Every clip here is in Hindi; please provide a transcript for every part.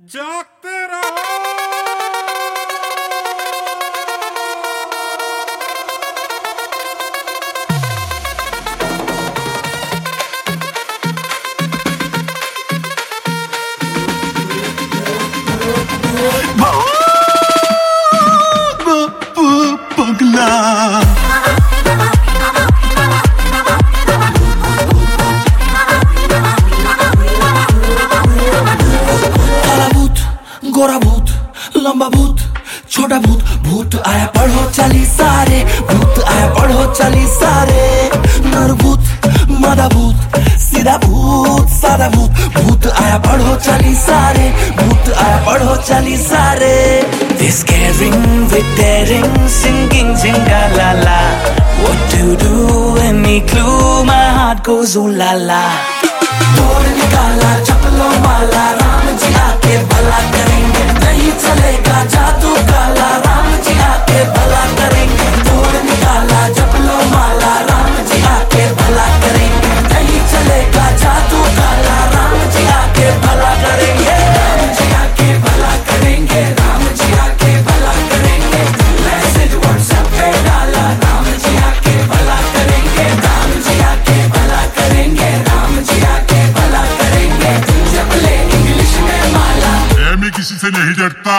जागते रहो। पगला काला भूत, गोरा भूत, लंबा भूत, छोटा भूत, भूत आया पढ़ो चली सारे, भूत आया पढ़ो चली सारे, नर भूत, मादा भूत, सीधा भूत, सादा भूत, भूत आया पढ़ो चली सारे, भूत आया पढ़ो चली सारे। They're scaring, with daring, singing zingalala. What to do? Any clue? My heart goes ooh la la. तोड़ निकाला चपलों वाला, राम जी आके भला करेंगे, नहीं चलेगा जादू काला, राम जी आके भला करेंगे। तोड़ निकाला चपलों वाला, राम जी आके भला करेंगे, नहीं चलेगा जादू काला, राम जी आके भला करेंगे, राम जी आके भला करेंगे, राम जी आके भला करेंगे। मैसेज व्हाट्सएप पे डाला, राम जी आके भला करेंगे, राम जी आके भला करेंगे, राम जी आके भला करेंगे। जब ले इंग्लिश में माला, मैं किसी से नहीं डरता।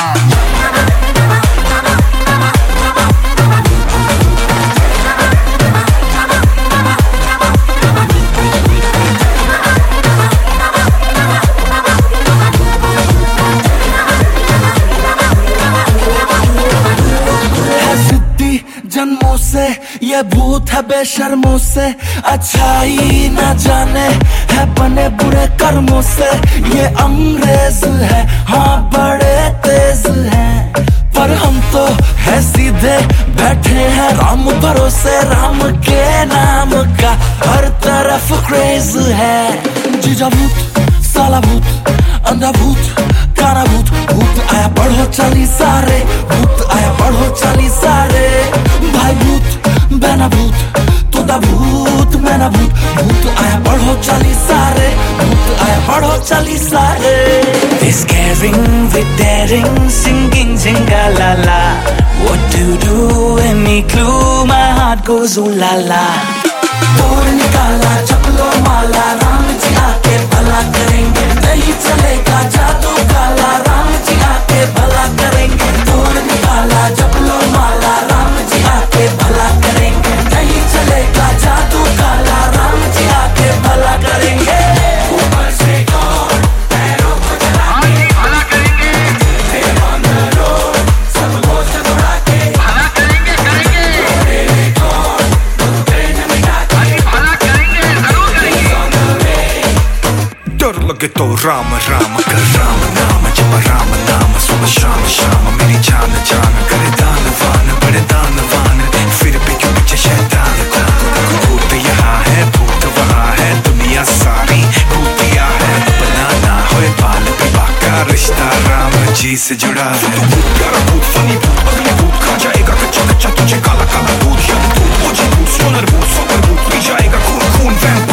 जन्मों से ये भूत है बेशर्मों से, अच्छाई न जाने है बने बुरे कर्मों से। ये अंग्रेज है हाँ बड़े तेज हैं, पर हम तो है सीधे बैठे हैं राम भरोसे, राम के नाम का हर तरफ क्रेज है। जीजा भूत, साला भूत, अंधा भूत, काला भूत, भूत आया पढ़ो चली सारे, भूत आया पढ़ो चली सारे। भाई भूत, बहना भूत, तोता भूत, मैना भूत, भूत आया पढ़ो चली सारे, भूत आया पढ़ो चली सारे। They're scaring, with daring, singing zingalala. What to do? Any clue? My heart goes ooh la la. तोड़ निकाला चपलों वाला, राम जी आके भला करेंगे, नहीं चलेगा जादू काला, राम जी आके भला करेंगे। तोड़ निकाला चपलों वाला, राम जी आके भला करेंगे, नहीं चलेगा जादू काला, राम जी आके भला करेंगे। ऊपर से कौन पैरों को चला के भला करेंगे, on the road, सबको चढ़ा के भला करेंगे, करेंगे। कौन ट्रेन मिटा के भला करेंगे, जरूर करेंगे। डर लगे तो राम राम कर, राम नाम जप, राम नाम सुबह शाम शाम, मेरी जान जान करे दानवान, बड़े दानवान, फिर भी क्यों पीछे शैतान को। भूत यहाँ है भूत वहाँ है, दुनिया सारी भूतिया है, बनाना होए बाल विवाह का रिश्ता राम जी से जुड़ा है। तू भूत प्यारा भूत, फनी भूत, अगली भूत खा जाएगा कच्चा कच्चा तुझे, काला काला दूध, यम भूत, ओजी भूत, सोनर भूत, सुपर भूत, पी जाएगा खून खून, वैम्पायर